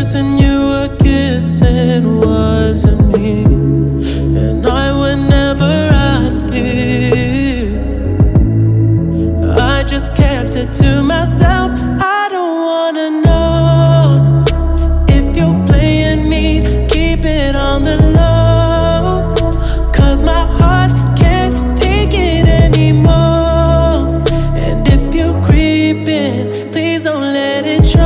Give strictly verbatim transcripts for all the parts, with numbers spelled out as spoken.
person you were kissing wasn't me, and I would never ask you. I just kept it to myself. I don't wanna know if you're playing me. Keep it on the low, 'cause my heart can't take it anymore. And if you're creeping, please don't let it show.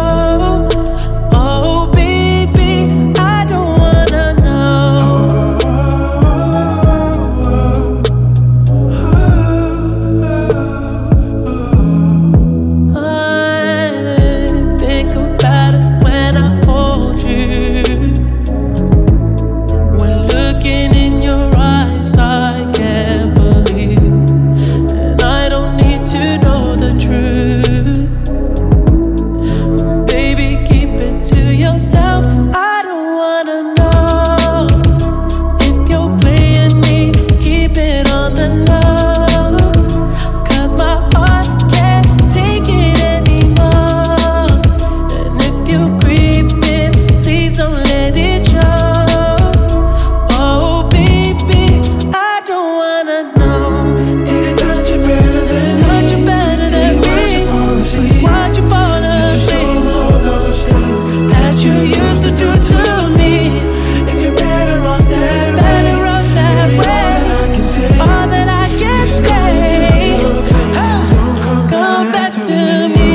Oh baby, I don't wanna know. I think about it when I hold you. When looking in your eyes, I can't believe, and I don't need to know the truth. Baby, keep it to yourself. I don't wanna know if you're playing me. Keep it on the low, 'cause my heart can't take it anymore. And if you're creeping, please don't let it show. Oh baby, I don't wanna know. Did it touch you better than Touch you me? better than Did me. you fall asleep? Why'd you fall Just show asleep? all those things That you used to do to me. If you're better off that way, Better off that baby, way. all that I can say All that I can is say, don't come come back to me.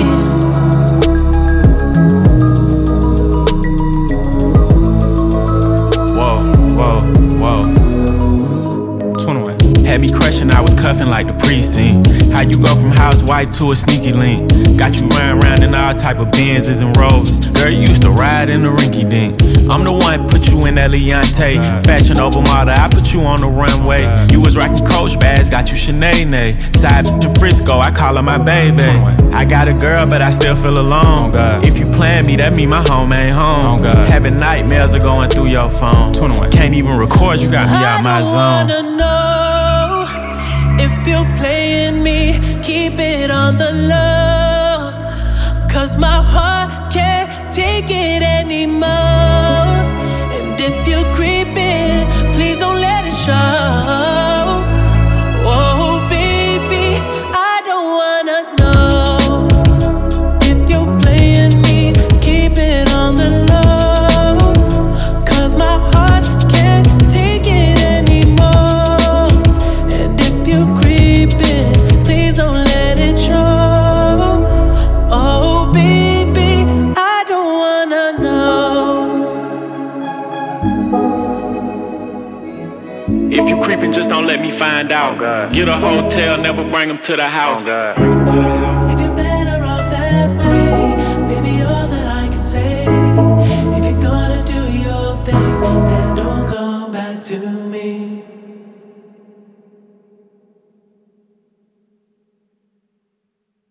Whoa, whoa, whoa. twenty-one. Had me crushing, I was cuffing like the precinct. How you go from housewife to a sneaky link? Got you running around in all type of Benzes and Rovers. Girl, you used to ride in the rinky dink. I'm the one put you in that Leontay. Fashion over model, I put you on the runway. You was rocking Coach bags, got you Sinead. Side bitch in Frisco, I call her my baby. I got a girl, but I still feel alone. If you plan me, that mean my home ain't home. Having nightmares are going through your phone. Can't even record, you got me out my I don't zone. wanna know if you're playing me. Keep it on the low, 'cause my heart can't take it anymore. And if you're creeping, please don't let it show. Oh baby, I don't wanna know if you're playing me. Keep it on the low, 'cause my heart can't take it anymore. And if you're creeping, please don't let it show. Oh baby, I don't wanna know. If you creeping, just don't let me find out. Get a hotel, never bring them to the house.